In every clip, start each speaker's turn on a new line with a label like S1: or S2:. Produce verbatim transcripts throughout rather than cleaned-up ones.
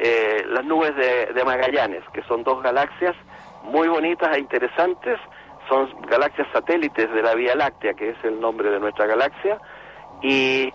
S1: eh, las nubes de, de Magallanes, que son dos galaxias muy bonitas e interesantes. Son galaxias satélites de la Vía Láctea, que es el nombre de nuestra galaxia, y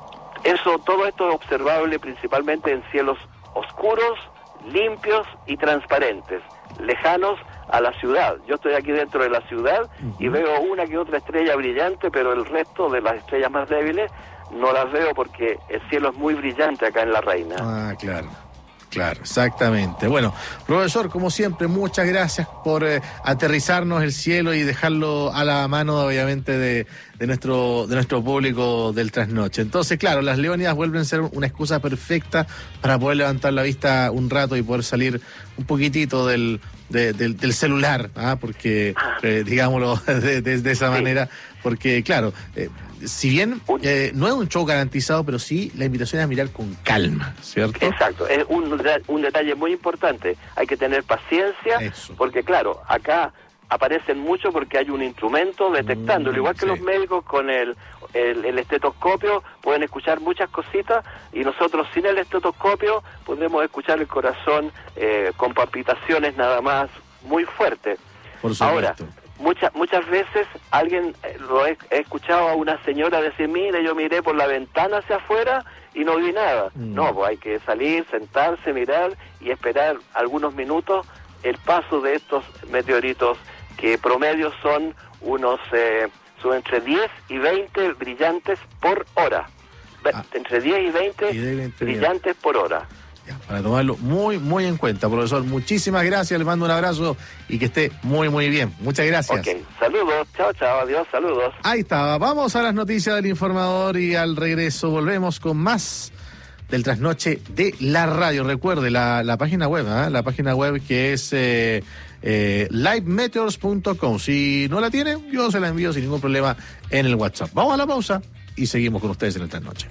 S1: eso, todo esto es observable principalmente en cielos oscuros, limpios y transparentes, lejanos a la ciudad. Yo estoy aquí dentro de la ciudad uh-huh. y veo una que otra estrella brillante, pero el resto de las estrellas más débiles no las veo porque el cielo es muy brillante acá en La Reina.
S2: Ah, claro. Claro, exactamente. Bueno, profesor, como siempre, muchas gracias por eh, aterrizarnos el cielo y dejarlo a la mano, obviamente, de, de nuestro de nuestro público del trasnoche. Entonces, claro, las Leónidas vuelven a ser una excusa perfecta para poder levantar la vista un rato y poder salir un poquitito del de, del, del celular, ¿ah? Porque, eh, digámoslo de, de, de esa sí. manera, porque, claro... Eh, si bien eh, no es un show garantizado, pero sí la invitación es a mirar con calma, ¿cierto?
S1: Exacto, es un, un detalle muy importante. Hay que tener paciencia, Eso. porque claro, acá aparecen mucho porque hay un instrumento detectándolo, mm, igual que sí. los médicos con el, el, el estetoscopio pueden escuchar muchas cositas, y nosotros sin el estetoscopio podemos escuchar el corazón eh, con palpitaciones nada más muy fuertes.
S2: Por supuesto.
S1: Ahora, Muchas muchas veces alguien, eh, lo he, he escuchado a una señora decir, mire, yo miré por la ventana hacia afuera y no vi nada. Mm. No, pues hay que salir, sentarse, mirar y esperar algunos minutos el paso de estos meteoritos, que promedio son unos, eh, son entre diez y veinte brillantes por hora. Ah. Entre diez y veinte, y veinte brillantes por hora.
S2: Para tomarlo muy, muy en cuenta, profesor. Muchísimas gracias, le mando un abrazo y que esté muy, muy bien. Muchas gracias.
S1: Ok, saludos, chao, chao, adiós, saludos.
S2: Ahí estaba, vamos a las noticias del informador y al regreso volvemos con más del trasnoche de la radio. Recuerde la, la página web, ¿eh? la página web que es eh, eh, live meteors punto com. Si no la tiene, yo se la envío sin ningún problema en el WhatsApp. Vamos a la pausa y seguimos con ustedes en el trasnoche.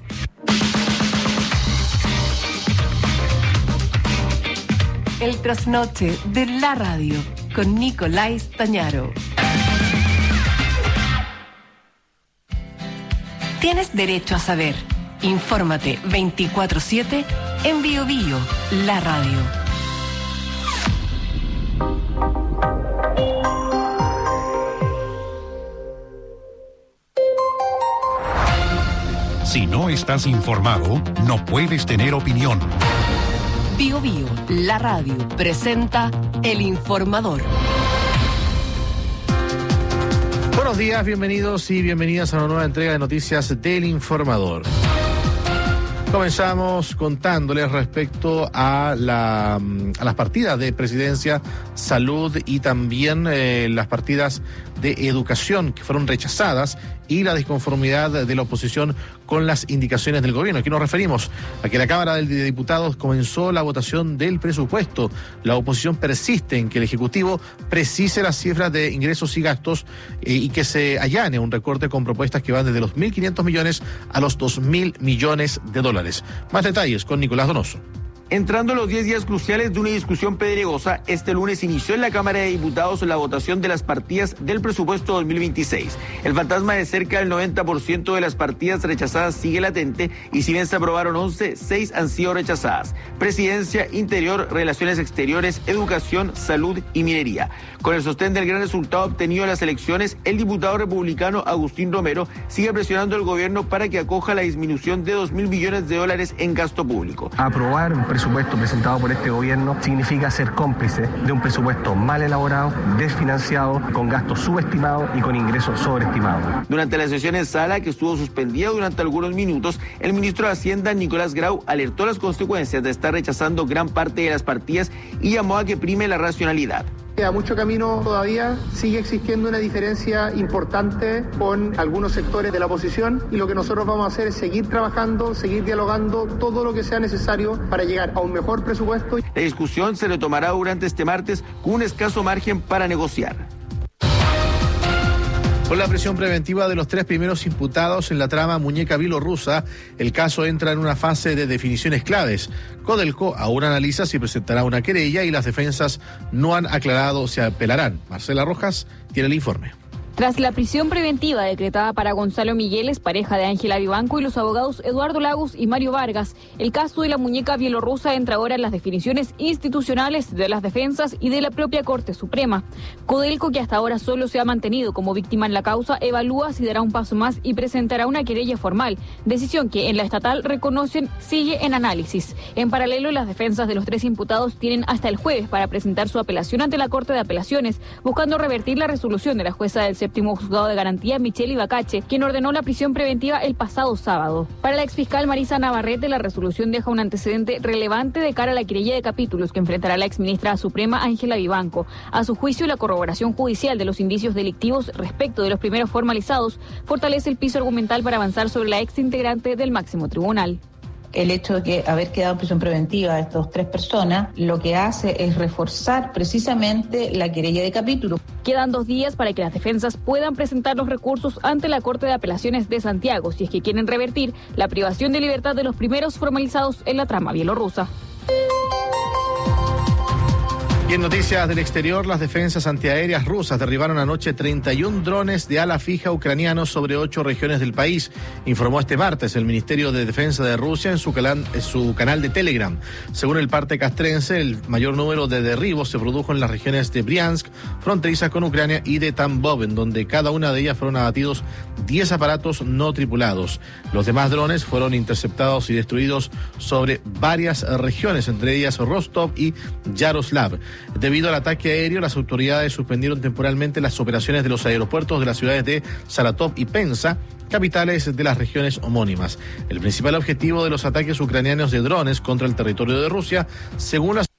S3: El trasnoche de la radio con Nicolás Tañaro. Tienes derecho a saber. Infórmate veinticuatro siete en Bio Bio, la radio.
S4: Si no estás informado, no puedes tener opinión.
S3: Bio Bio, la radio, presenta El Informador.
S2: Buenos días, bienvenidos y bienvenidas a una nueva entrega de noticias del Informador. Comenzamos contándoles respecto a, la, a las partidas de presidencia, salud y también eh, las partidas de educación que fueron rechazadas y la disconformidad de la oposición con las indicaciones del gobierno. Aquí nos referimos a que la Cámara de Diputados comenzó la votación del presupuesto. La oposición persiste en que el Ejecutivo precise las cifras de ingresos y gastos eh, y que se allane un recorte con propuestas que van desde los mil quinientos millones a los dos mil millones de dólares. Más detalles con Nicolás Donoso.
S5: Entrando los diez días cruciales de una discusión pedregosa, este lunes inició en la Cámara de Diputados la votación de las partidas del presupuesto dos mil veintiséis. El fantasma de cerca del noventa por ciento de las partidas rechazadas sigue latente y si bien se aprobaron once, seis han sido rechazadas. Presidencia, Interior, Relaciones Exteriores, Educación, Salud y Minería. Con el sostén del gran resultado obtenido en las elecciones, el diputado republicano Agustín Romero sigue presionando al gobierno para que acoja la disminución de dos mil millones de dólares en gasto público.
S6: Aprobar un presupuesto presentado por este gobierno significa ser cómplice de un presupuesto mal elaborado, desfinanciado, con gastos subestimados y con ingresos sobreestimados.
S5: Durante la sesión en sala, que estuvo suspendida durante algunos minutos, el ministro de Hacienda, Nicolás Grau, alertó las consecuencias de estar rechazando gran parte de las partidas y llamó a que prime la racionalidad.
S7: Queda mucho camino todavía, sigue existiendo una diferencia importante con algunos sectores de la oposición y lo que nosotros vamos a hacer es seguir trabajando, seguir dialogando todo lo que sea necesario para llegar a un mejor presupuesto.
S5: La discusión se retomará durante este martes con un escaso margen para negociar.
S2: Con la prisión preventiva de los tres primeros imputados en la trama muñeca bielorrusa, el caso entra en una fase de definiciones claves. Codelco aún analiza si presentará una querella y las defensas no han aclarado si apelarán. Marcela Rojas tiene el informe.
S8: Tras la prisión preventiva decretada para Gonzalo Migueles, pareja de Ángela Vivanco, y los abogados Eduardo Lagos y Mario Vargas, el caso de la muñeca bielorrusa entra ahora en las definiciones institucionales de las defensas y de la propia Corte Suprema. Codelco, que hasta ahora solo se ha mantenido como víctima en la causa, evalúa si dará un paso más y presentará una querella formal, decisión que en la estatal reconocen sigue en análisis. En paralelo, las defensas de los tres imputados tienen hasta el jueves para presentar su apelación ante la Corte de Apelaciones, buscando revertir la resolución de la jueza del séptimo juzgado de garantía, Michelle Ibacache, quien ordenó la prisión preventiva el pasado sábado. Para la exfiscal Marisa Navarrete, la resolución deja un antecedente relevante de cara a la querella de capítulos que enfrentará la exministra suprema Ángela Vivanco. A su juicio, la corroboración judicial de los indicios delictivos respecto de los primeros formalizados fortalece el piso argumental para avanzar sobre la exintegrante del máximo tribunal.
S9: El hecho de que haber quedado en prisión preventiva a estas tres personas lo que hace es reforzar precisamente la querella de capítulo.
S8: Quedan dos días para que las defensas puedan presentar los recursos ante la Corte de Apelaciones de Santiago, si es que quieren revertir la privación de libertad de los primeros formalizados en la trama bielorrusa.
S2: Y en noticias del exterior, las defensas antiaéreas rusas derribaron anoche treinta y un drones de ala fija ucranianos sobre ocho regiones del país, informó este martes el Ministerio de Defensa de Rusia en su, canal, en su canal de Telegram. Según el parte castrense, el mayor número de derribos se produjo en las regiones de Briansk, fronterizas con Ucrania, y de Tambov, en donde cada una de ellas fueron abatidos diez aparatos no tripulados. Los demás drones fueron interceptados y destruidos sobre varias regiones, entre ellas Rostov y Yaroslav. Debido al ataque aéreo, las autoridades suspendieron temporalmente las operaciones de los aeropuertos de las ciudades de Saratov y Penza, capitales de las regiones homónimas. El principal objetivo de los ataques ucranianos de drones contra el territorio de Rusia, según las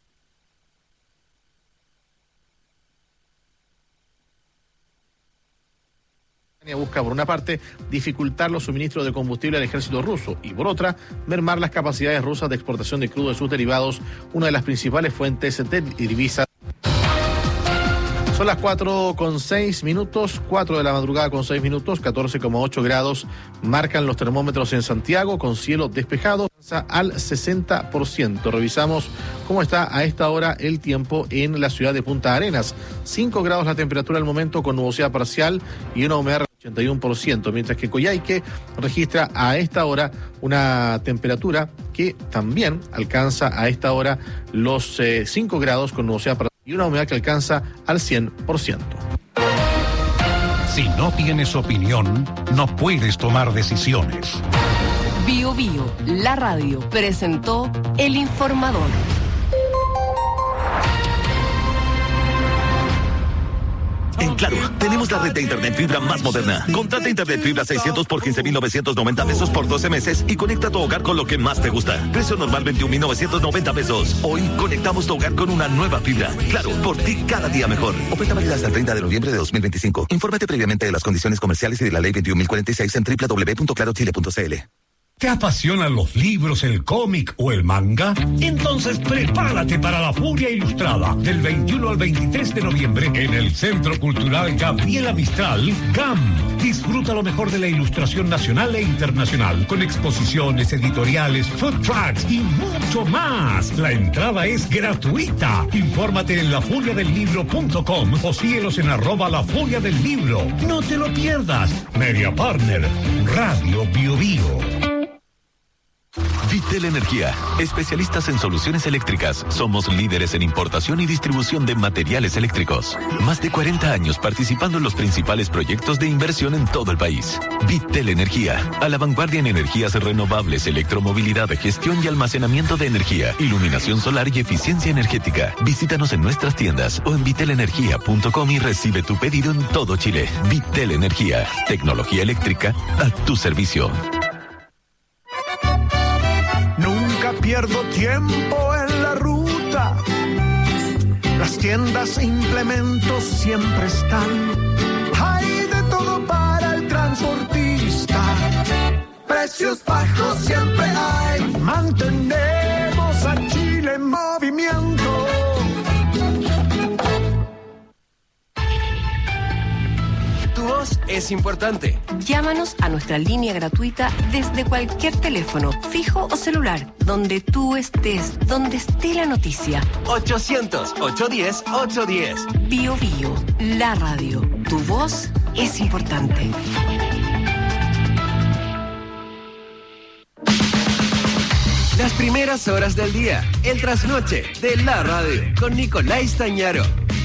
S2: busca, por una parte, dificultar los suministros de combustible al ejército ruso y, por otra, mermar las capacidades rusas de exportación de crudo y sus derivados, una de las principales fuentes de divisas. Son las cuatro con seis minutos, cuatro de la madrugada con seis minutos, catorce coma ocho grados marcan los termómetros en Santiago, con cielo despejado al sesenta por ciento. Revisamos cómo está a esta hora el tiempo en la ciudad de Punta Arenas. cinco grados la temperatura al momento, con nubosidad parcial y una humedad del ochenta y uno por ciento, mientras que Coyhaique registra a esta hora una temperatura que también alcanza a esta hora los eh, cinco grados, con nubosidad parcial y una humedad que alcanza al cien por ciento.
S4: Si no tienes opinión, no puedes tomar decisiones.
S3: Bio Bio, la radio, presentó El Informador.
S10: En Claro, tenemos la red de internet fibra más moderna. Contrata internet fibra seiscientos por quince mil novecientos noventa pesos por doce meses y conecta tu hogar con lo que más te gusta. Precio normal veintiún mil novecientos noventa pesos. Hoy conectamos tu hogar con una nueva fibra. Claro, por ti cada día mejor. Oferta válida hasta el treinta de noviembre de dos mil veinticinco. Infórmate previamente de las condiciones comerciales y de la ley veintiún mil cuarenta y seis en doble u doble u doble u punto claro chile punto c l.
S4: ¿Te apasionan los libros, el cómic o el manga? Entonces prepárate para la Furia Ilustrada del veintiuno al veintitrés de noviembre en el Centro Cultural Gabriela Mistral, G A M. Disfruta lo mejor de la ilustración nacional e internacional, con exposiciones, editoriales, food trucks y mucho más. La entrada es gratuita. Infórmate en la furia del libro punto com o síguelos en arroba la furia del libro. No te lo pierdas. Media Partner, Radio Bio Bio.
S10: Vitel Energía, especialistas en soluciones eléctricas. Somos líderes en importación y distribución de materiales eléctricos. Más de cuarenta años participando en los principales proyectos de inversión en todo el país. Vitel Energía, a la vanguardia en energías renovables, electromovilidad, gestión y almacenamiento de energía, iluminación solar y eficiencia energética. Visítanos en nuestras tiendas o en vitel energía punto com y recibe tu pedido en todo Chile. Vitel Energía, tecnología eléctrica a tu servicio.
S11: Pierdo tiempo en la ruta. Las tiendas e implementos siempre están. Hay de todo para el transportista. Precios bajos siempre hay. Mantenemos a Chile en movimiento.
S12: Tu voz es importante.
S3: Llámanos a nuestra línea gratuita desde cualquier teléfono, fijo o celular, donde tú estés, donde esté la noticia.
S12: ochocientos, ochocientos diez, ochocientos diez.
S3: Bio Bio, la radio. Tu voz es importante.
S12: Las primeras horas del día, el trasnoche de la radio, con Nicolás Tañaro.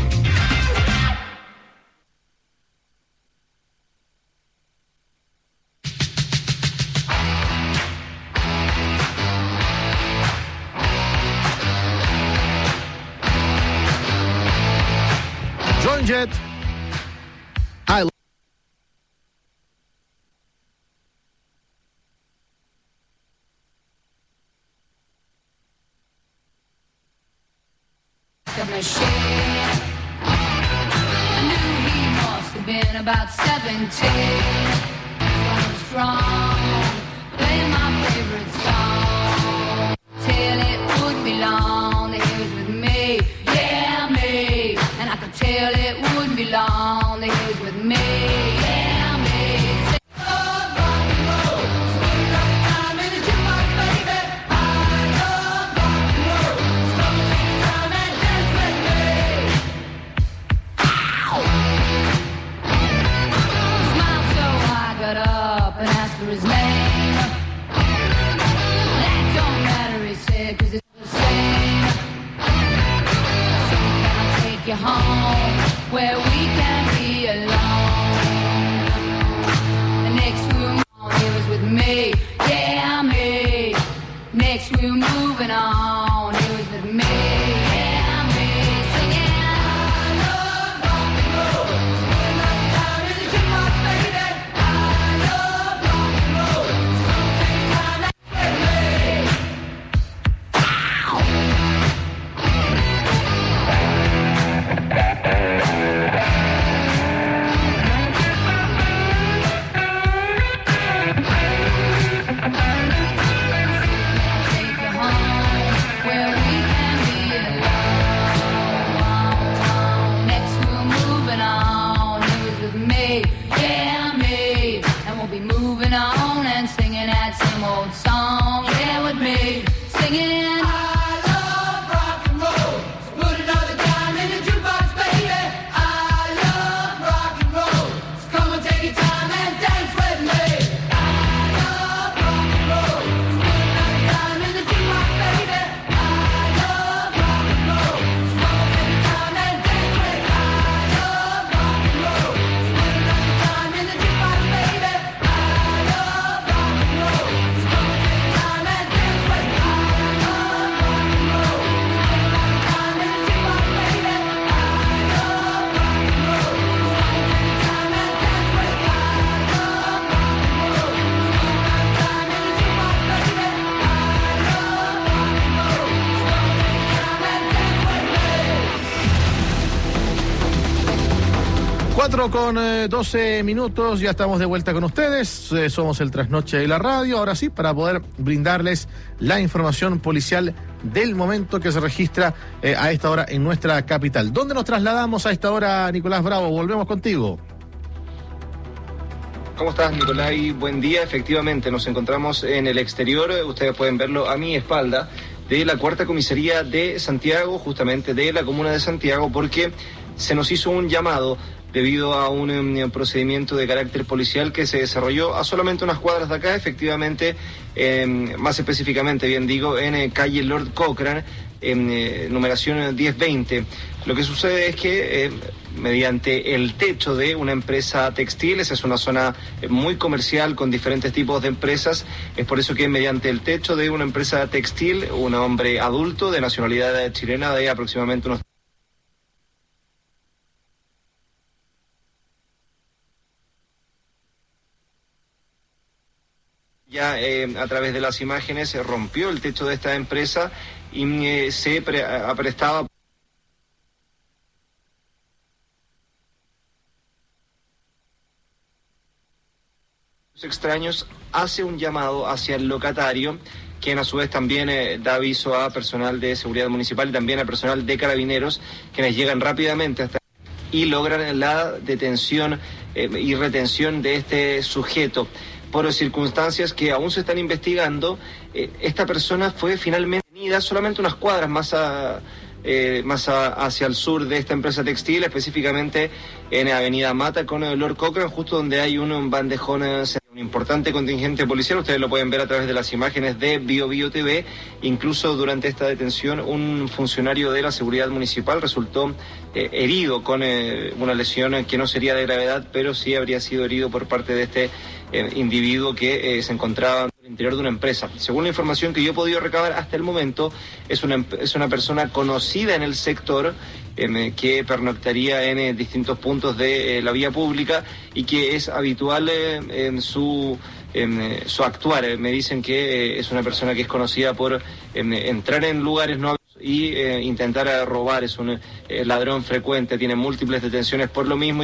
S2: Joan Jett. I
S13: The machine. I knew he must have been about seventeen. So strong, play my favorite song. Till it would be long that he was with me, yeah me. And I could tell it wouldn't be long that he was with me, yeah me. His name. That don't matter, he said, cause it's the same. So can I take you home where we can be alone? The next room on, he was with me, yeah me. Next room moving on, he was with me, yeah me. Singing I love rock and roll. Spend my time in the jukebox, baby.
S2: cuatro con doce minutos, ya estamos de vuelta con ustedes, eh, somos el Trasnoche de la Radio, ahora sí, para poder brindarles la información policial del momento que se registra eh, a esta hora en nuestra capital. ¿Dónde nos trasladamos a esta hora, Nicolás Bravo? Volvemos contigo.
S14: ¿Cómo estás, Nicolás? Buen día. Efectivamente, nos encontramos en el exterior, ustedes pueden verlo a mi espalda, de la Cuarta Comisaría de Santiago, justamente de la comuna de Santiago, porque se nos hizo un llamado debido a un, un procedimiento de carácter policial que se desarrolló a solamente unas cuadras de acá, efectivamente, eh, más específicamente, bien digo, en eh, calle Lord Cochrane, en eh, numeración diez veinte. Lo que sucede es que eh, mediante el techo de una empresa textil, esa es una zona eh, muy comercial con diferentes tipos de empresas, es por eso que mediante el techo de una empresa textil, un hombre adulto de nacionalidad chilena de aproximadamente unos ya eh, a través de las imágenes se rompió el techo de esta empresa y eh, se pre- aprestaba extraños, hace un llamado hacia el locatario, quien a su vez también eh, da aviso a personal de seguridad municipal y también a personal de carabineros, quienes llegan rápidamente hasta y logran la detención eh, y retención de este sujeto. Por circunstancias que aún se están investigando, eh, esta persona fue finalmente detenida solamente unas cuadras más, a, eh, más a, hacia el sur de esta empresa textil, específicamente en Avenida Mata con el Lord Cochrane, justo donde hay un bandejón, un importante contingente policial. Ustedes lo pueden ver a través de las imágenes de Bio Bio T V. Incluso durante esta detención un funcionario de la seguridad municipal resultó eh, herido con eh, una lesión que no sería de gravedad, pero sí habría sido herido por parte de este eh, individuo que eh, se encontraba en el interior de una empresa. Según la información que yo he podido recabar hasta el momento, es una, es una persona conocida en el sector, eh, que pernoctaría en eh, distintos puntos de eh, la vía pública y que es habitual eh, en su... En, su actuar. Me dicen que eh, es una persona que es conocida por en, entrar en lugares no y eh, intentar eh, robar. Es un eh, ladrón frecuente, tiene múltiples detenciones por lo mismo. Y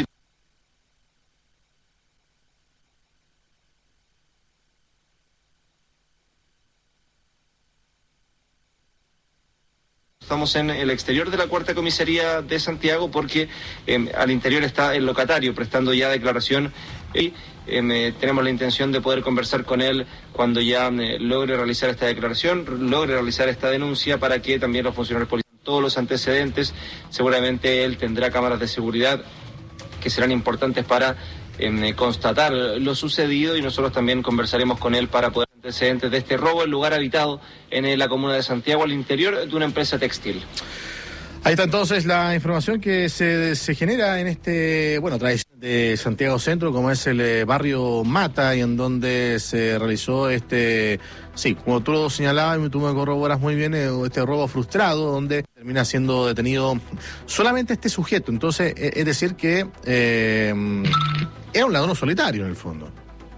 S14: estamos en el exterior de la cuarta comisaría de Santiago porque eh, al interior está el locatario prestando ya declaración y eh, tenemos la intención de poder conversar con él cuando ya eh, logre realizar esta declaración, logre realizar esta denuncia para que también los funcionarios policiales, todos los antecedentes, seguramente él tendrá cámaras de seguridad que serán importantes para eh, constatar lo sucedido y nosotros también conversaremos con él para poder antecedentes de este robo en lugar habitado en la comuna de Santiago al interior de una empresa textil.
S2: Ahí está entonces la información que se, se genera en este, bueno, tradición de Santiago Centro, como es el eh, barrio Mata, y en donde se realizó este, sí, como tú lo señalabas y tú me corroboras muy bien, eh, este robo frustrado, donde termina siendo detenido solamente este sujeto. Entonces, eh, es decir que eh, era un ladrón solitario en el fondo.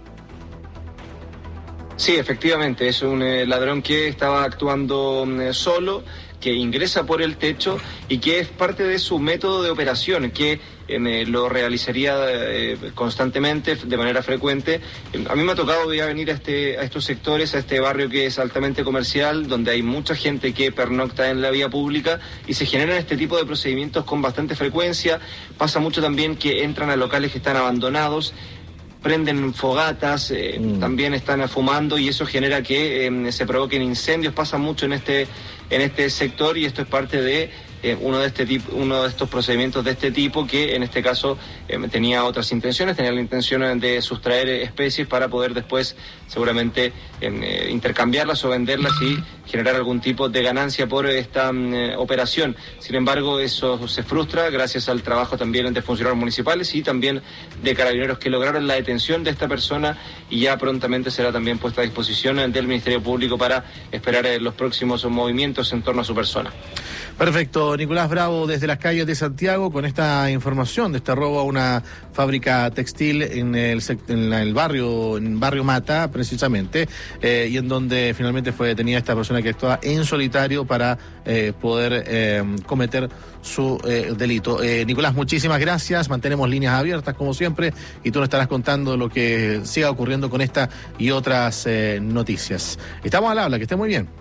S14: Sí, efectivamente, es un eh, ladrón que estaba actuando eh, solo, que ingresa por el techo y que es parte de su método de operación, que eh, lo realizaría eh, constantemente, de manera frecuente. A mí me ha tocado ya venir a, este, a estos sectores, a este barrio que es altamente comercial, donde hay mucha gente que pernocta en la vía pública y se generan este tipo de procedimientos con bastante frecuencia. Pasa mucho también que entran a locales que están abandonados, prenden fogatas, eh, mm. también están fumando y eso genera que eh, se provoquen incendios. Pasa mucho en este en este sector y esto es parte de eh, uno de este tipo, uno de estos procedimientos de este tipo que en este caso eh, tenía otras intenciones, tenía la intención de sustraer especies para poder después seguramente eh, intercambiarlas o venderlas y generar algún tipo de ganancia por esta eh, operación. Sin embargo, eso se frustra gracias al trabajo también de funcionarios municipales y también de carabineros que lograron la detención de esta persona y ya prontamente será también puesta a disposición del Ministerio Público para esperar eh, los próximos movimientos en torno a su persona.
S2: Perfecto, Nicolás Bravo desde las calles de Santiago con esta información de este robo a una fábrica textil en el, en el barrio en barrio Mata precisamente, eh, y en donde finalmente fue detenida esta persona que actuaba en solitario para eh, poder eh, cometer su eh, delito. Eh, Nicolás, muchísimas gracias, mantenemos líneas abiertas como siempre y tú nos estarás contando lo que siga ocurriendo con esta y otras eh, noticias. Estamos al habla, que esté muy bien.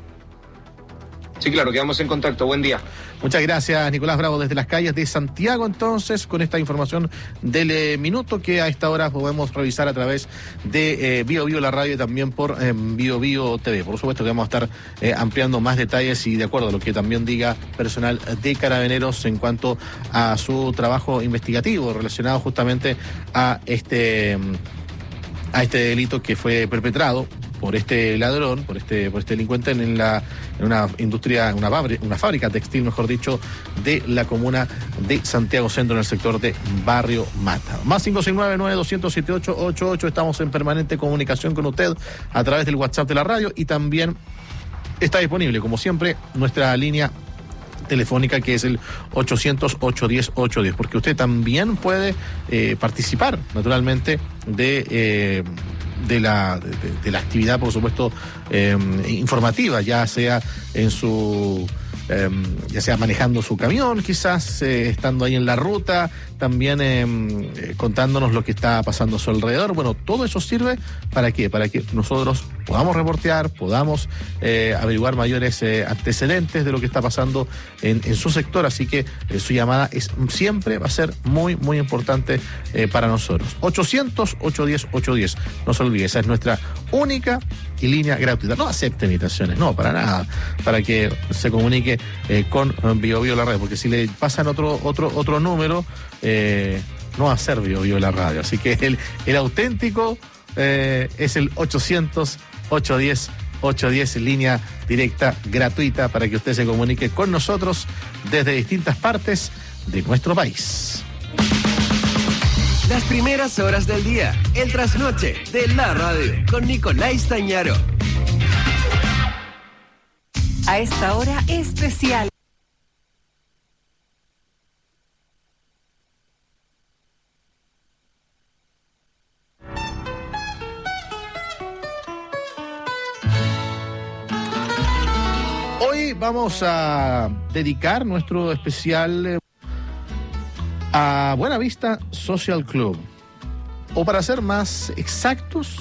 S14: Sí, claro, quedamos en contacto. Buen día.
S2: Muchas gracias, Nicolás Bravo, desde las calles de Santiago, entonces, con esta información del eh, minuto que a esta hora podemos revisar a través de eh, Bio Bio la radio y también por eh, Bio Bio T V. Por supuesto que vamos a estar eh, ampliando más detalles y de acuerdo a lo que también diga personal de Carabineros en cuanto a su trabajo investigativo relacionado justamente a este, a este delito que fue perpetrado por este ladrón, por este, por este delincuente en la en una industria, una fábrica, una fábrica textil, mejor dicho, de la comuna de Santiago Centro en el sector de Barrio Mata. Más cinco seis nueve, nueve dos cero cero, siete ocho ocho ocho, estamos en permanente comunicación con usted a través del WhatsApp de la radio y también está disponible, como siempre, nuestra línea telefónica que es el ochocientos, ochocientos diez, ochocientos diez, porque usted también puede eh, participar, naturalmente, de... Eh, de la de, de la actividad, por supuesto, eh, informativa, ya sea en su eh, ya sea manejando su camión, quizás eh, estando ahí en la ruta, también eh, eh, contándonos lo que está pasando a su alrededor. Bueno, todo eso sirve para qué, para que nosotros podamos reportear, podamos eh, averiguar mayores eh, antecedentes de lo que está pasando en, en su sector. Así que eh, su llamada es siempre va a ser muy, muy importante eh, para nosotros. ochocientos, ochocientos diez, ochocientos diez. No se olvide, esa es nuestra única y línea gratuita. No acepte invitaciones, no, para nada, para que se comunique eh, con Bio Bio la radio, porque si le pasan otro otro otro número, eh, no va a ser Bio Bio la radio. Así que el, el auténtico eh, es el ochocientos, ochocientos diez, ochocientos diez, línea directa gratuita para que usted se comunique con nosotros desde distintas partes de nuestro país.
S12: Las primeras horas del día, el trasnoche de la radio, con Nicolás Tañaro.
S3: A esta hora especial.
S2: Hoy vamos a dedicar nuestro especial eh, a Buenavista Social Club, o para ser más exactos,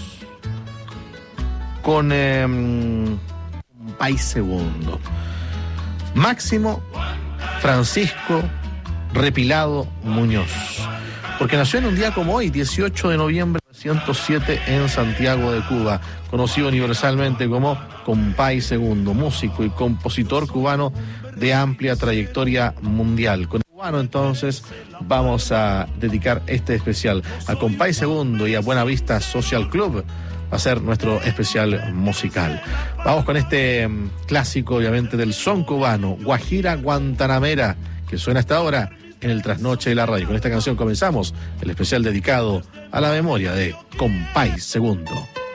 S2: con eh, Compay Segundo. Máximo Francisco Repilado Muñoz, porque nació en un día como hoy, dieciocho de noviembre de mil novecientos siete, en Santiago de Cuba, conocido universalmente como Compay Segundo, músico y compositor cubano de amplia trayectoria mundial. Con cubano, entonces, vamos a dedicar este especial a Compay Segundo y a Buenavista Social Club. Va a ser nuestro especial musical. Vamos con este um, clásico, obviamente, del son cubano, Guajira Guantanamera, que suena hasta ahora en el Trasnoche de la Radio. Con esta canción comenzamos el especial dedicado a la memoria de Compay Segundo.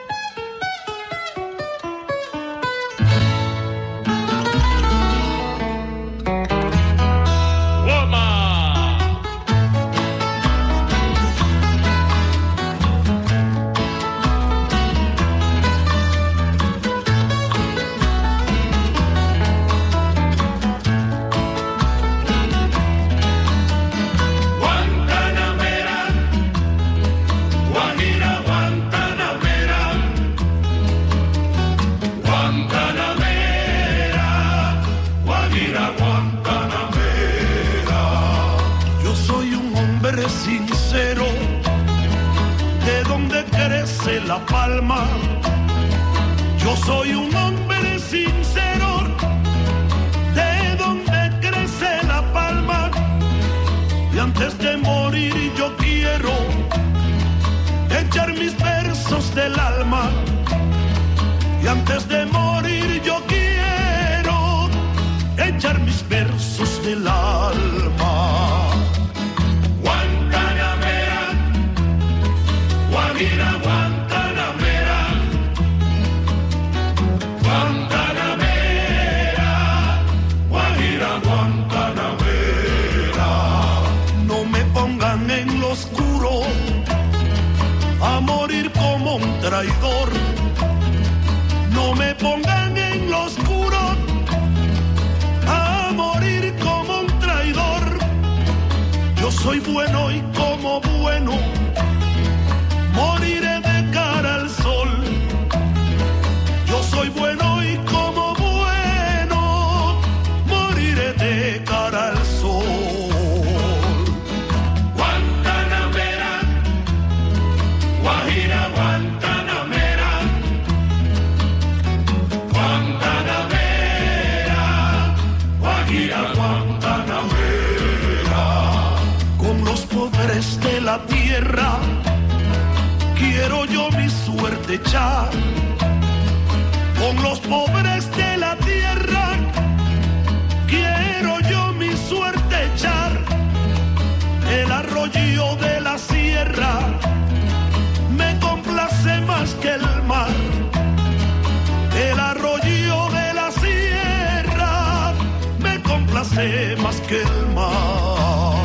S11: Más que el mar.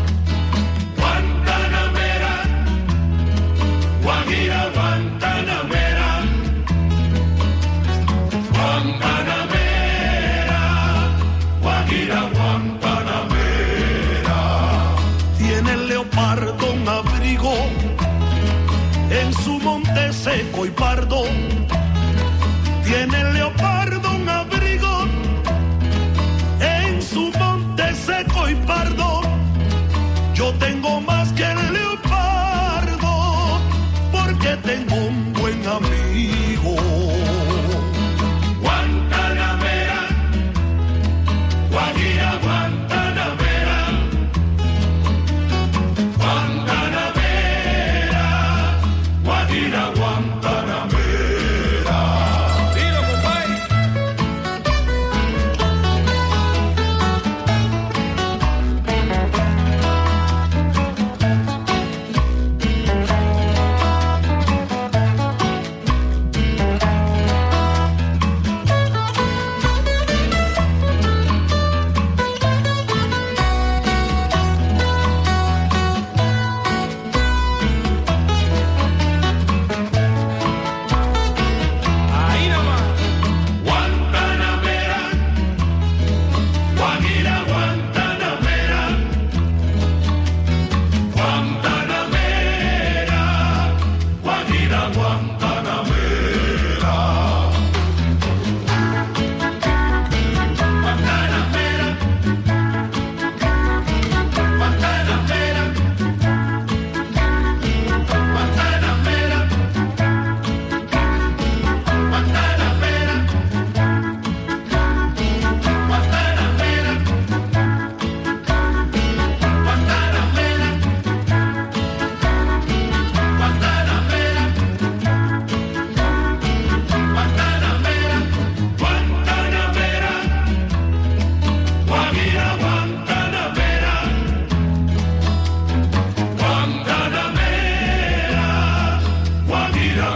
S11: Guantanamera, Guajira Guantanamera, Guantanamera, Guajira Guantanamera. Tiene el leopardo un abrigo en su monte seco y pardo, Guantanamera, Guantanamera, Guajira Guantanamera. Dilo, compadre. Ahí nomás. Guantanamera, Guajira Guantanamera, Guantanamera, Guajira Guantanamera. Guantanamera, Guantanamera, Guantanamera, Guantanamera, Guantanamera, Guajira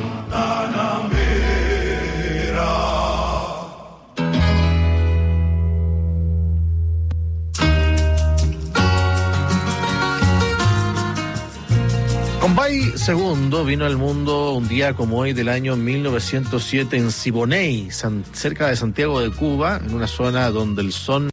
S11: Guantanamera.
S2: Compay segundo vino al mundo un día como hoy del año mil novecientos siete en Siboney, San- cerca de Santiago de Cuba, en una zona donde el son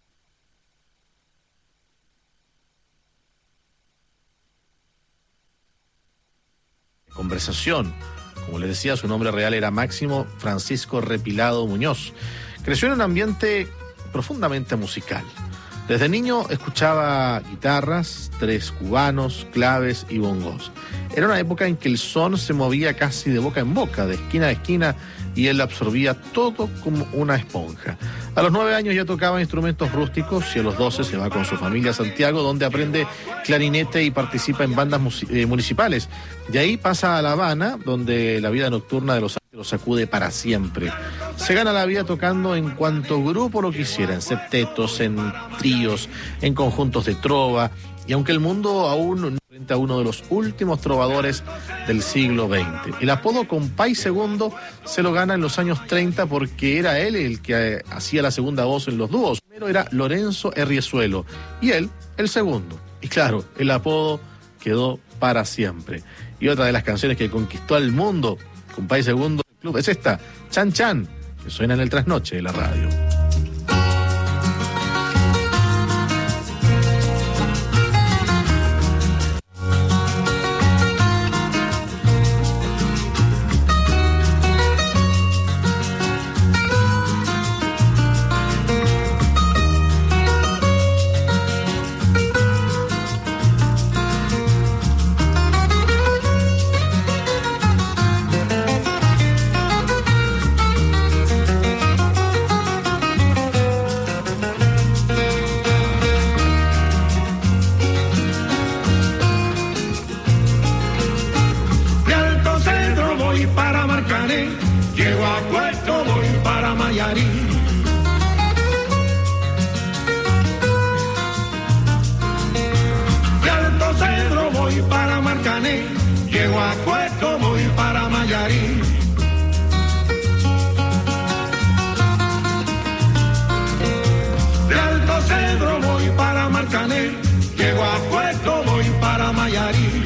S2: conversación. Como les decía, su nombre real era Máximo Francisco Repilado Muñoz. Creció en un ambiente profundamente musical. Desde niño escuchaba guitarras, tres cubanos, claves y bongos. Era una época en que el son se movía casi de boca en boca, de esquina a esquina, y él absorbía todo como una esponja. A los nueve años ya tocaba instrumentos rústicos y a los doce se va con su familia a Santiago, donde aprende clarinete y participa en bandas mus- eh, municipales. De ahí pasa a La Habana, donde la vida nocturna de Los Ángeles lo sacude para siempre. Se gana la vida tocando en cuanto grupo lo quisiera, en septetos, en tríos, en conjuntos de trova, y aunque el mundo aún no enfrenta a uno de los últimos trovadores del siglo veinte. El apodo Compay segundo se lo gana en los años treinta porque era él el que eh, hacía la segunda voz en los dúos. Primero era Lorenzo Erriezuelo y él el segundo. Y claro, el apodo quedó para siempre. Y otra de las canciones que conquistó al mundo, Compay segundo del club, es esta, Chan Chan, que suena en el trasnoche de la radio.
S11: De Alto Cedro voy para Marcané, llego a Puerto, voy para Mayarí. De Alto Cedro voy para Marcané, llego a Puerto, voy para Mayarí. De Alto Cedro voy para Marcané, llego a Puerto, voy para Mayarí.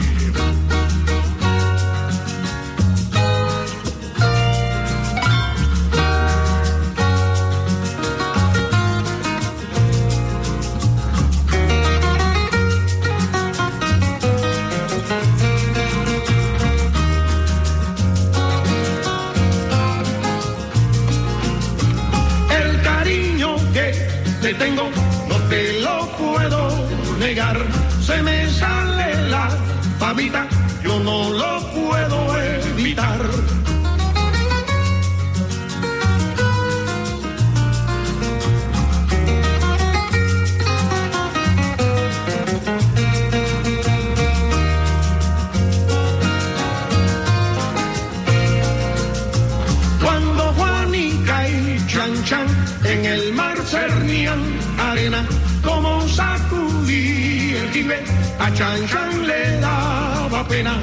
S11: El cariño que te tengo no te lo puedo negar. Se me sale la babita, yo no lo puedo evitar. arena como un sacudí el jibe, a Chan Chan le daba pena.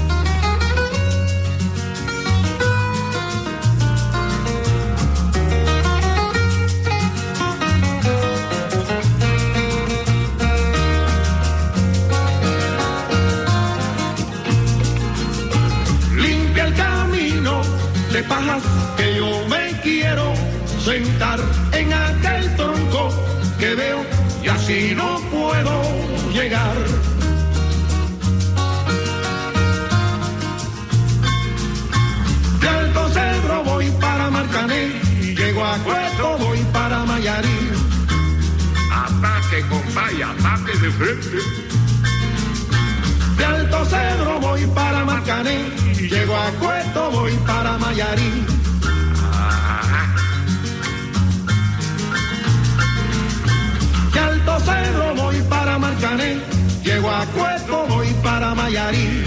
S11: Limpia el camino de pajas que yo me quiero sentar en aquel tronco que veo y así no puedo llegar. De Alto Cedro voy para Marcané y llego a Cueto voy para Mayarí.
S15: Ataque, compay, ataque de frente.
S11: De Alto Cedro voy para Marcané y llego a Cueto voy para Mayarí. De Alto Cedro voy para Marcané, llego a Cueto, voy para Mayarí.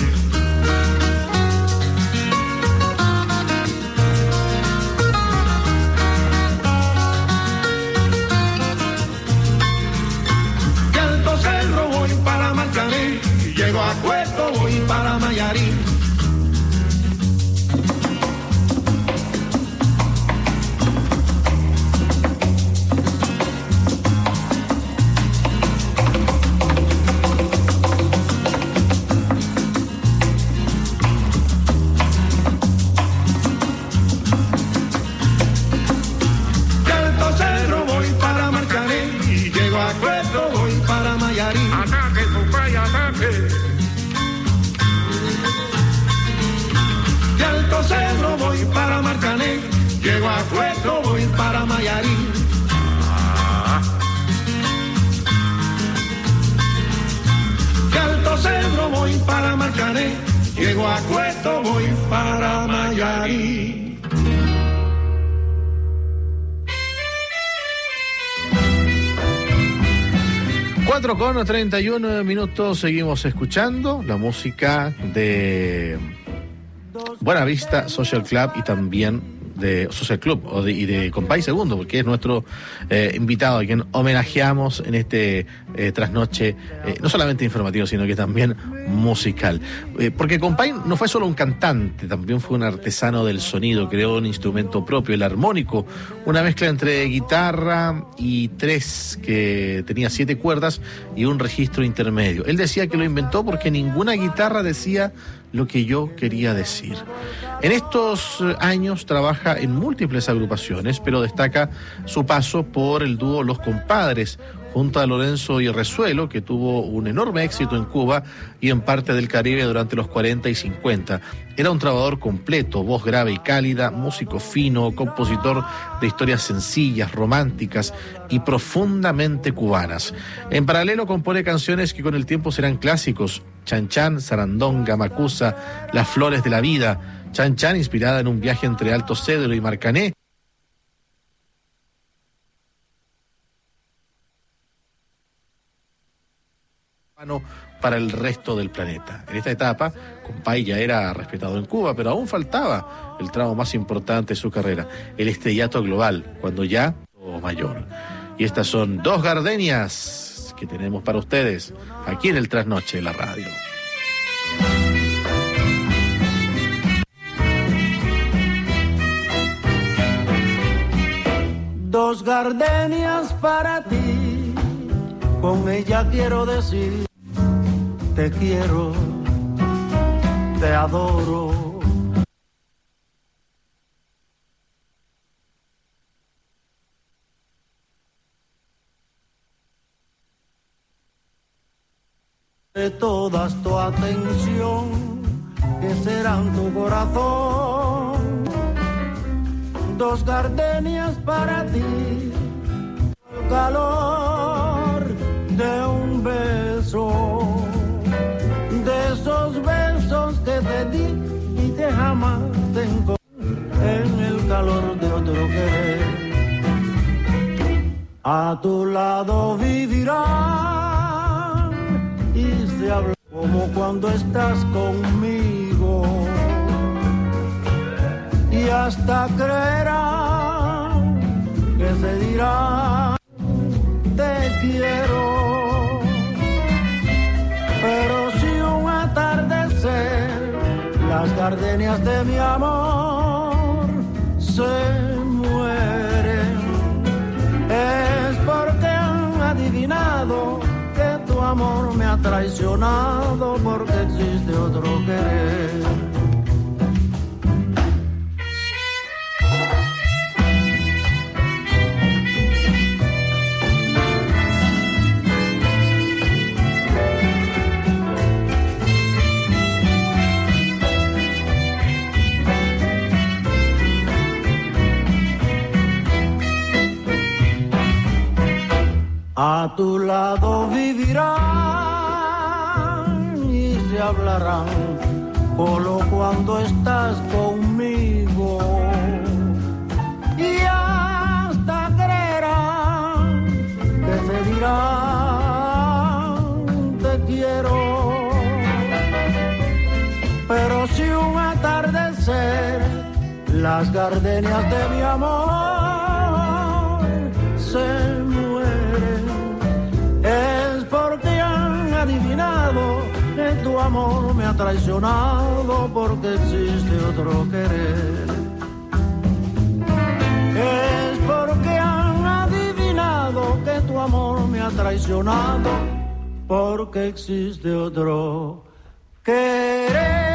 S11: De Alto Cedro voy para Marcané, llego a Cueto, voy para Mayarí. De Alto Cedro voy para Marcané, llego a Cueto, voy para Mayarí. De Alto Cedro voy para Marcané, llego a Cueto, voy para Mayarí.
S2: cuatro con treinta y uno minutos, seguimos escuchando la música de Buenavista Social Club y también de Social Club o de, y de Compay Segundo, porque es nuestro eh, invitado a quien homenajeamos en este eh, trasnoche, eh, no solamente informativo, sino que también musical. Eh, porque Compay no fue solo un cantante, también fue un artesano del sonido, creó un instrumento propio, el armónico, una mezcla entre guitarra y tres, que tenía siete cuerdas y un registro intermedio. Él decía que lo inventó porque ninguna guitarra decía lo que yo quería decir. En estos años trabaja en múltiples agrupaciones, pero destaca su paso por el dúo Los Compadres, junto a Lorenzo Irrezuelo, que tuvo un enorme éxito en Cuba y en parte del Caribe durante los cuarenta y cincuenta. Era un trovador completo, voz grave y cálida, músico fino, compositor de historias sencillas, románticas y profundamente cubanas. En paralelo compone canciones que con el tiempo serán clásicos: Chan Chan, Sarandonga, Macusa, Las Flores de la Vida. Chan Chan, inspirada en un viaje entre Alto Cedro y Marcané, para el resto del planeta. En esta etapa, Compay ya era respetado en Cuba, pero aún faltaba el tramo más importante de su carrera, el estrellato global, cuando ya o mayor. Y estas son dos gardenias que tenemos para ustedes aquí en el Trasnoche de la Radio.
S16: Dos gardenias para ti, con ella quiero decir te quiero, te adoro. De todas tu atención, que serán tu corazón. Dos gardenias para ti, el calor de un beso, de esos besos que te di y que jamás te encontré en el calor de otro querer. A tu lado vivirán y se habla como cuando estás conmigo, y hasta creerán que se dirá te quiero. Pero si un atardecer las gardenias de mi amor se mueren, es porque han adivinado que tu amor me ha traicionado, porque existe otro querer. A tu lado vivirán y se hablarán solo cuando estás conmigo, y hasta creerán que se dirán te quiero. Pero si un atardecer las gardenias de mi amor se es porque han adivinado que tu amor me ha traicionado, porque existe otro querer. Es porque han adivinado que tu amor me ha traicionado, porque existe otro querer.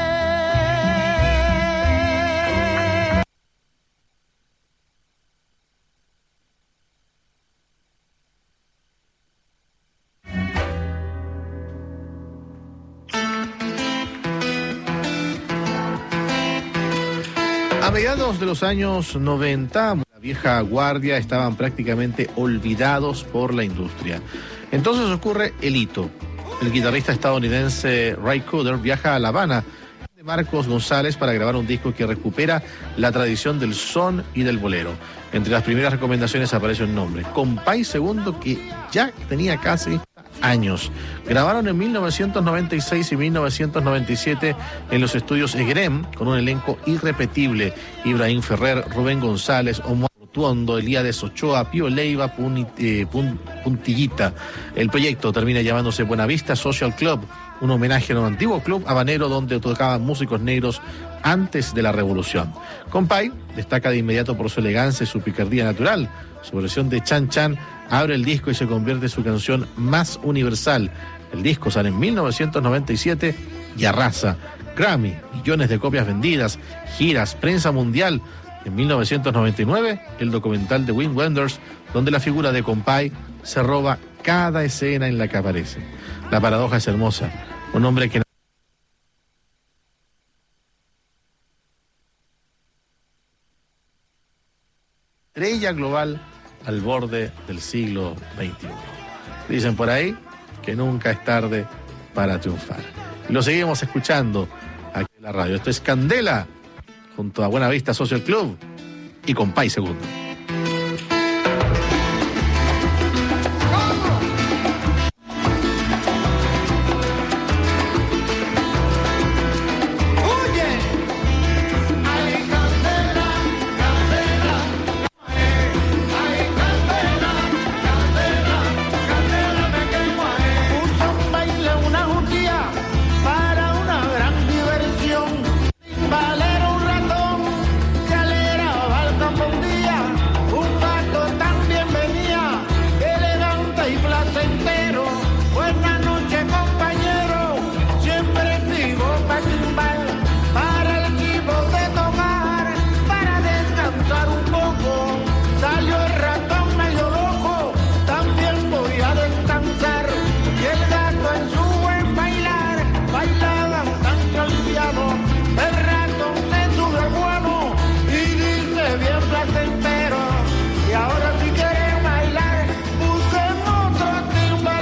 S2: A mediados de los años noventa, la vieja guardia estaban prácticamente olvidados por la industria. Entonces ocurre el hito. El guitarrista estadounidense Ray Cooder viaja a La Habana de Marcos González para grabar un disco que recupera la tradición del son y del bolero. Entre las primeras recomendaciones aparece un nombre, Compay Segundo, que ya tenía casi años. Grabaron en mil novecientos noventa y seis y mil novecientos noventa y siete en los estudios Egrem, con un elenco irrepetible: Ibrahim Ferrer, Rubén González, Omar Tuondo, Elías Ochoa, Pío Leiva, Puni, eh, Pun, Puntillita. El proyecto termina llamándose Buenavista Social Club, un homenaje a un antiguo club habanero donde tocaban músicos negros antes de la revolución. Compay destaca de inmediato por su elegancia y su picardía natural. Su versión de Chan Chan abre el disco y se convierte en su canción más universal. El disco sale en mil novecientos noventa y siete y arrasa. Grammy, millones de copias vendidas, giras, prensa mundial. En mil novecientos noventa y nueve, el documental de Wim Wenders, donde la figura de Compay se roba cada escena en la que aparece. La paradoja es hermosa. Un hombre que estrella global al borde del siglo veintiuno. Dicen por ahí que nunca es tarde para triunfar. Y lo seguimos escuchando aquí en la radio. Esto es Candela, junto a Buenavista Social Club y Compay Segundo.
S16: Valero un ratón que alegraba al campo un día.
S17: placentero. Y ahora si quieren bailar, busquen otro timba.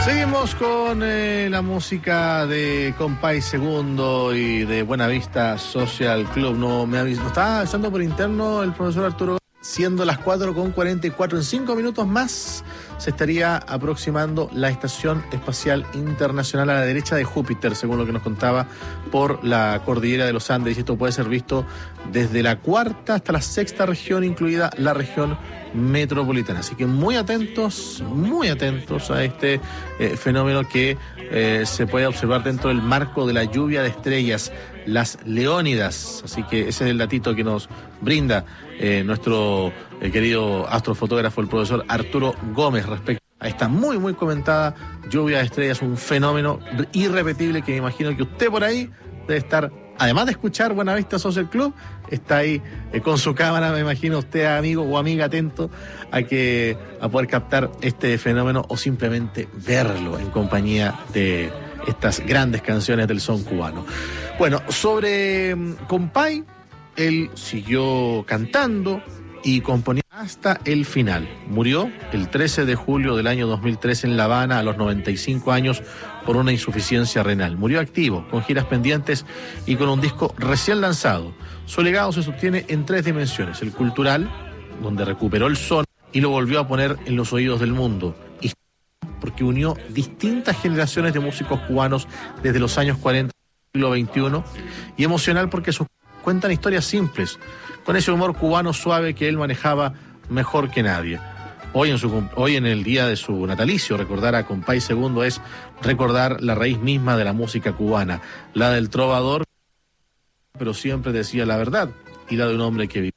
S2: Seguimos con eh, la música de Compay Segundo y de Buenavista Social Club. No me avis- nos estaba avisando por interno el profesor Arturo, siendo las cuatro con cuarenta y cuatro. En cinco minutos más se estaría aproximando la Estación Espacial Internacional a la derecha de Júpiter, según lo que nos contaba, por la cordillera de los Andes. Y esto puede ser visto desde la cuarta hasta la sexta región, incluida la región metropolitana. Así que muy atentos, muy atentos a este eh, fenómeno que eh, se puede observar dentro del marco de la lluvia de estrellas, las Leónidas. Así que ese es el datito que nos brinda eh, nuestro eh, querido astrofotógrafo, el profesor Arturo Gómez, respecto a esta muy, muy comentada lluvia de estrellas, un fenómeno irrepetible que me imagino que usted por ahí debe estar, además de escuchar Buenavista Social Club, está ahí eh, con su cámara, me imagino usted, amigo o amiga, atento a que a poder captar este fenómeno o simplemente verlo en compañía de estas grandes canciones del son cubano. Bueno, sobre um, Compay, él siguió cantando y componiendo hasta el final. Murió el trece de julio del año dos mil tres en La Habana a los noventa y cinco años por una insuficiencia renal. Murió activo, con giras pendientes y con un disco recién lanzado. Su legado se sostiene en tres dimensiones: el cultural, donde recuperó el son y lo volvió a poner en los oídos del mundo, y porque unió distintas generaciones de músicos cubanos desde los años cuarenta del siglo veintiuno, y emocional porque sus cuentan historias simples, con ese humor cubano suave que él manejaba mejor que nadie. Hoy en, su, hoy en el día de su natalicio, recordar a Compay Segundo es recordar la raíz misma de la música cubana, la del trovador, pero siempre decía la verdad, y la de un hombre que vive.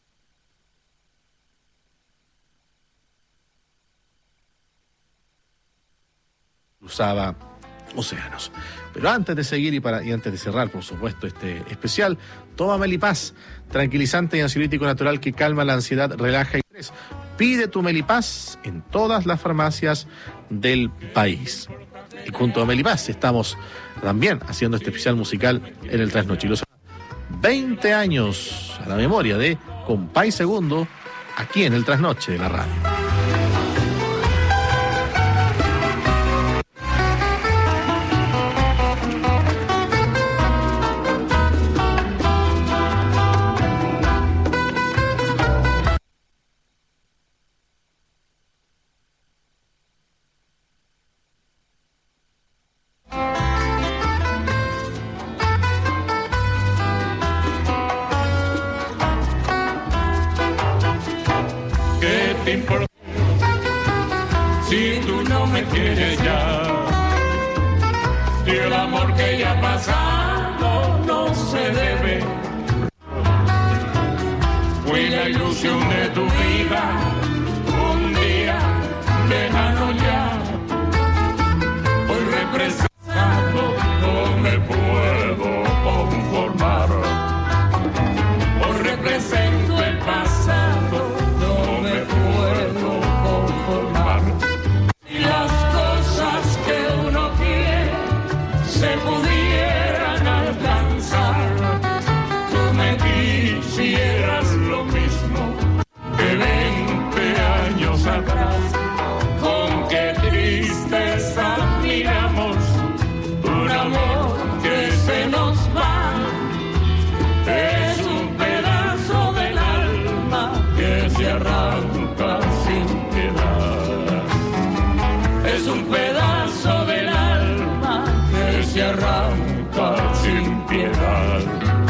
S2: Cruzaba océanos. Pero antes de seguir y, para, y antes de cerrar, por supuesto, este especial, toma Melipaz, tranquilizante y ansiolítico natural que calma la ansiedad, relaja y estrés. Pide tu Melipaz en todas las farmacias del país. Y junto a Melipaz estamos también haciendo este especial musical en el Trasnoche. Y los veinte años a la memoria de Compay Segundo, aquí en el Trasnoche de la radio.
S15: Si tú no me quieres ya, y el amor que ya ha pasado no se debe. Fui la ilusión de tu vida, un día lejano ya. Hoy representado no me puedo conformar. Hoy represento el pasado, no me puedo conformar. Si las cosas que uno quiere se pudieran alcanzar, tú me quisieras lo mismo que veinte años atrás. Con qué tristeza miramos un amor que se nos va. Es un pedazo del alma que se arranca sin piedad. Es un pedazo del alma que se arranca sin piedad.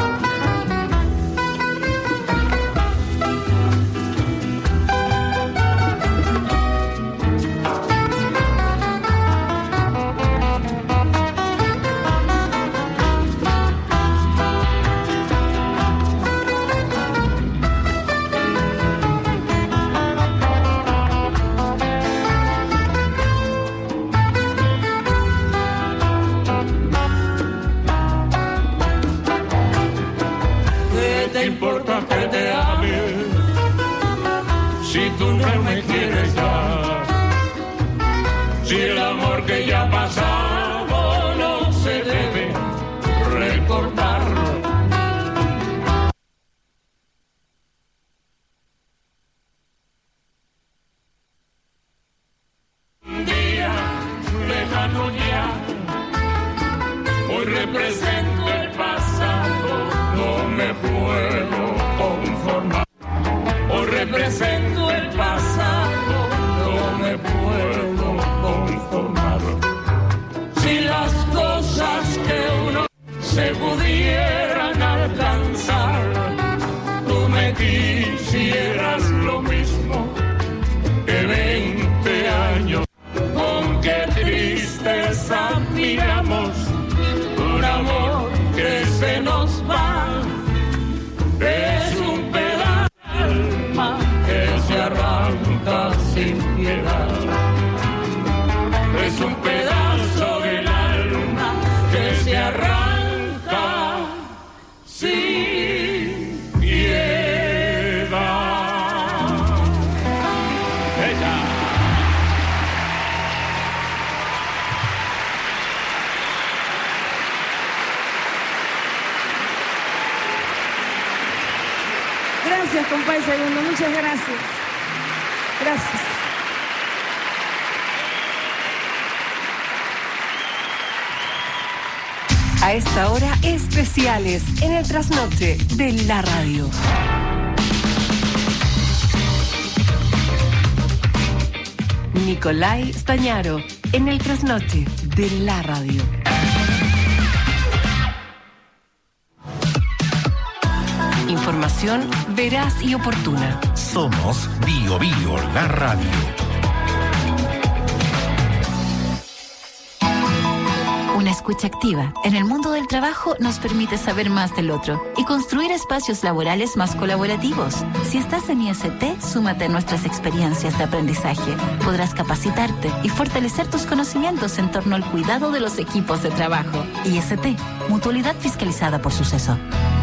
S15: ¿Qué importa que te ame si tú no me quieres ya? Si el amor que ya ha pasado no se debe recordar. Un día represento el pasado, no me puedo conformar. Hoy represento el pasado, no me puedo conformar. Si las cosas que uno se pudieran alcanzar, tú me quisieras lo mismo que veinte años. Con qué tristeza miramos un amor que se nos va. Es un pedazo de alma que se arranca sin piedad. Es un pedazo del alma que se arranca sin piedad. Ella.
S17: Gracias, compadre Segundo, muchas gracias. Gracias.
S3: A esta hora, especiales en el trasnoche de la radio. Nicolai Stañaro en el trasnoche de la radio. Información veraz y oportuna.
S4: Somos Bio Bio, la radio.
S18: Una escucha activa en el mundo del trabajo nos permite saber más del otro y construir espacios laborales más colaborativos. Si estás en I S T, súmate a nuestras experiencias de aprendizaje. Podrás capacitarte y fortalecer tus conocimientos en torno al cuidado de los equipos de trabajo. I S T, mutualidad fiscalizada por Suceso.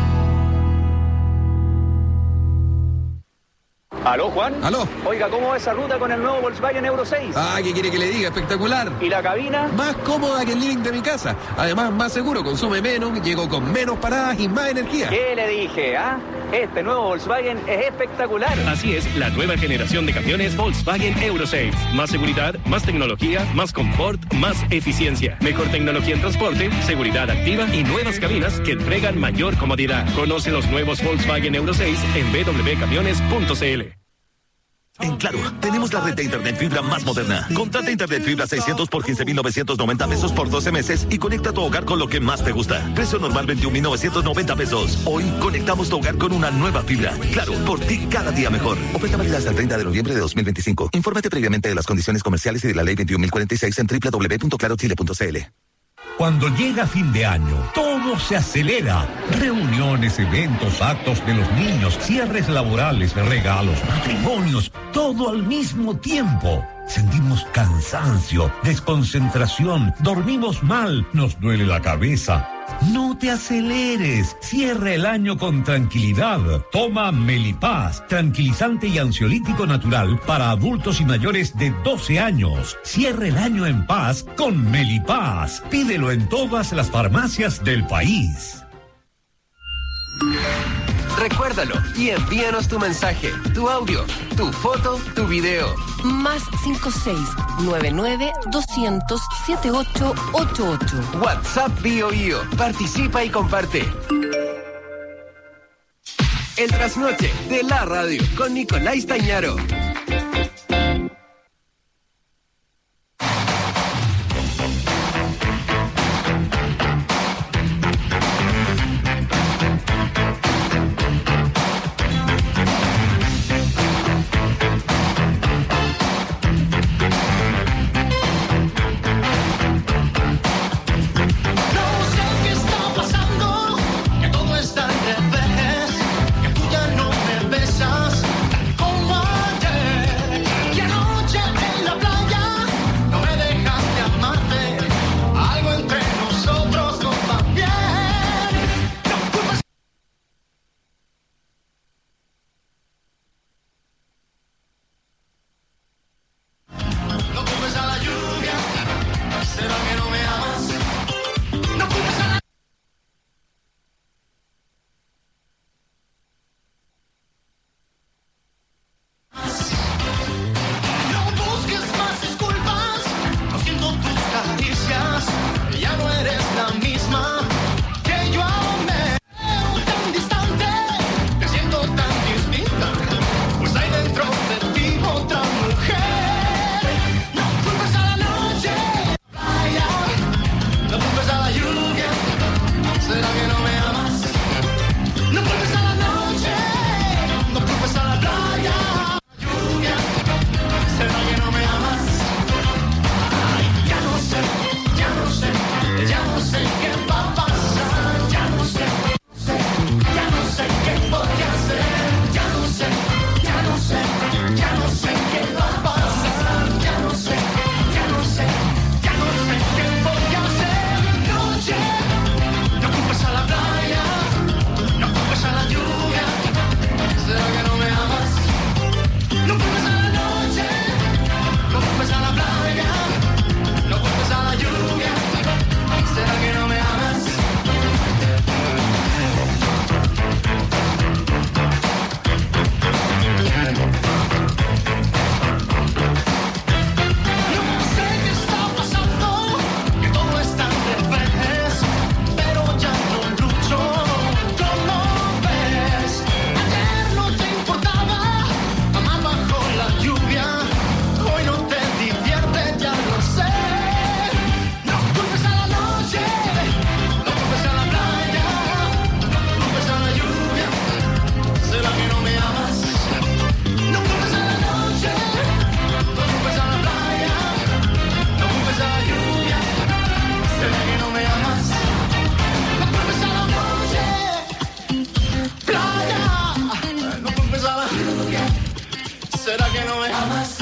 S19: ¿Aló, Juan?
S20: ¿Aló?
S19: Oiga, ¿cómo va esa ruta con el nuevo Volkswagen Euro seis?
S20: Ah, ¿qué quiere que le diga? Espectacular.
S19: ¿Y la cabina?
S20: Más cómoda que el living de mi casa. Además, más seguro, consume menos, llego con menos paradas y más energía.
S19: ¿Qué le dije, ah? Este nuevo Volkswagen es espectacular.
S21: Así es, la nueva generación de camiones Volkswagen Euro seis. Más seguridad, más tecnología, más confort, más eficiencia. Mejor tecnología en transporte, seguridad activa y nuevas cabinas que entregan mayor comodidad. Conoce los nuevos Volkswagen Euro seis en w w w punto camiones punto c l.
S22: En Claro, tenemos la red de internet fibra más moderna. Contrata internet fibra seiscientos por quince mil novecientos noventa pesos por doce meses y conecta tu hogar con lo que más te gusta. Precio normal veintiún mil novecientos noventa pesos. Hoy conectamos tu hogar con una nueva fibra. Claro, por ti cada día mejor. Oferta válida hasta el treinta de noviembre de dos mil veinticinco. Infórmate previamente de las condiciones comerciales y de la ley veintiún mil cuarenta y seis en w w w punto claro chile punto c l.
S4: Cuando llega fin de año, todo se acelera. Reuniones, eventos, actos de los niños, cierres laborales, regalos, matrimonios, todo al mismo tiempo. Sentimos cansancio, desconcentración, dormimos mal, nos duele la cabeza. No te aceleres, cierra el año con tranquilidad. Toma Melipaz, tranquilizante y ansiolítico natural para adultos y mayores de doce años. Cierra el año en paz con Melipaz. Pídelo en todas las farmacias del país.
S12: Recuérdalo y envíanos tu mensaje, tu audio, tu foto, tu video.
S3: Más cinco seis nueve nueve doscientos setenta y ocho ochenta y ocho.
S12: WhatsApp Bio Bio. Participa y comparte. El trasnoche de la radio con Nicolai Stañaro.
S11: Que tú ya no me besas como ayer. no me amas.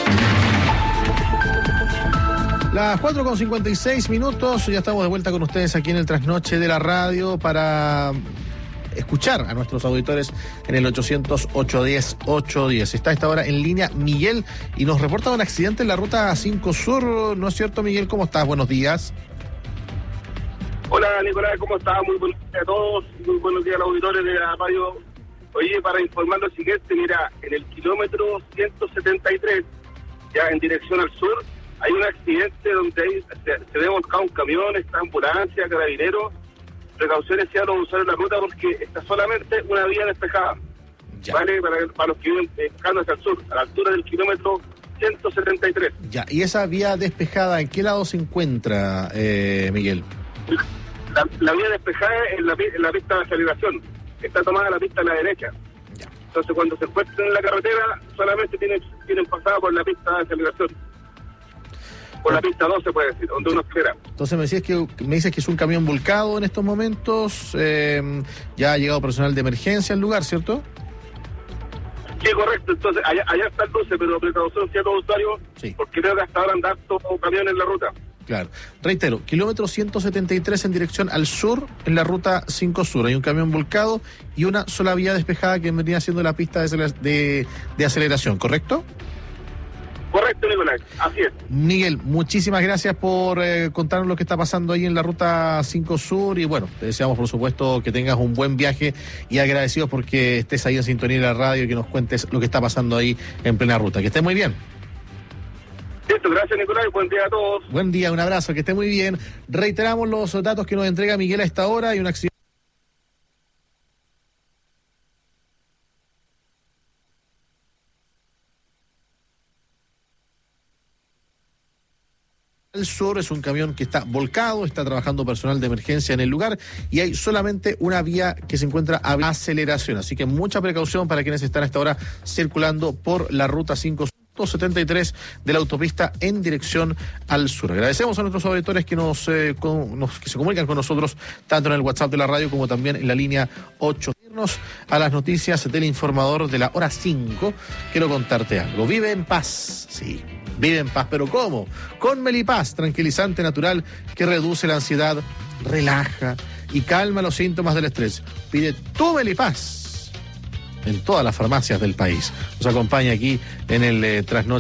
S2: Las cuatro con cincuenta y seis minutos, ya estamos de vuelta con ustedes aquí en el Trasnoche de la Radio para escuchar a nuestros auditores en el ochocientos, ochocientos diez, ochocientos diez. Está a esta hora en línea Miguel y nos reporta un accidente en la ruta cinco Sur, ¿no es cierto, Miguel? ¿Cómo estás? Buenos días.
S1: Hola, Nicolás, ¿cómo estás? Muy buenos días a todos, muy buenos días a los auditores de la radio. Oye, para informar lo siguiente, mira, en el kilómetro ciento setenta y tres, ya en dirección al sur, hay un accidente donde hay, se, se ve volcado un camión, está ambulancia, carabineros. Precauciones a los usuarios de la ruta porque está solamente una vía despejada. Ya. ¿Vale? Para, para los que viven buscando hacia el sur, a la altura del kilómetro ciento setenta y tres.
S2: Ya, ¿y esa vía despejada en qué lado se encuentra, eh, Miguel?
S1: La, la vía despejada es en la, en la pista de aceleración. Está tomada la pista a la derecha. Ya. Entonces, cuando se encuentran en la carretera, solamente tienen, tienen pasada por la pista de aceleración. Por la pista dos se puede decir, donde uno espera.
S2: Entonces me decías que me dices que es un camión volcado en estos momentos, eh, ya ha llegado personal de emergencia al lugar, ¿cierto?
S1: Sí, correcto. Entonces allá, allá está el cruce, pero precaución a los usuarios, sí, porque creo que hasta ahora andan todos camiones en la ruta.
S2: Claro. Reitero, kilómetro ciento setenta y tres en dirección al sur, en la ruta cinco Sur. Hay un camión volcado y una sola vía despejada que venía siendo la pista de, de, de aceleración, ¿correcto?
S1: Correcto, Nicolás, así es.
S2: Miguel, muchísimas gracias por eh, contarnos lo que está pasando ahí en la ruta cinco Sur y bueno, te deseamos por supuesto que tengas un buen viaje y agradecidos porque estés ahí en sintonía de la radio y que nos cuentes lo que está pasando ahí en plena ruta. Que estés muy bien.
S1: Listo, gracias Nicolás, buen día a todos.
S2: Buen día, un abrazo, que esté muy bien. Reiteramos los datos que nos entrega Miguel a esta hora y un accidente al sur, es un camión que está volcado, está trabajando personal de emergencia en el lugar y hay solamente una vía que se encuentra a aceleración, así que mucha precaución para quienes están a esta hora circulando por la ruta cinco setenta y tres de la autopista en dirección al sur. Agradecemos a nuestros auditores que nos, eh, con, nos que se comunican con nosotros tanto en el WhatsApp de la radio como también en la línea ocho. A las noticias del informador de la hora cinco, quiero contarte algo. Vive en paz, sí, vive en paz, pero ¿cómo? Con Melipaz, tranquilizante natural que reduce la ansiedad, relaja y calma los síntomas del estrés. Pide tu Melipaz en todas las farmacias del país. Nos acompaña aquí en el eh, Trasnoche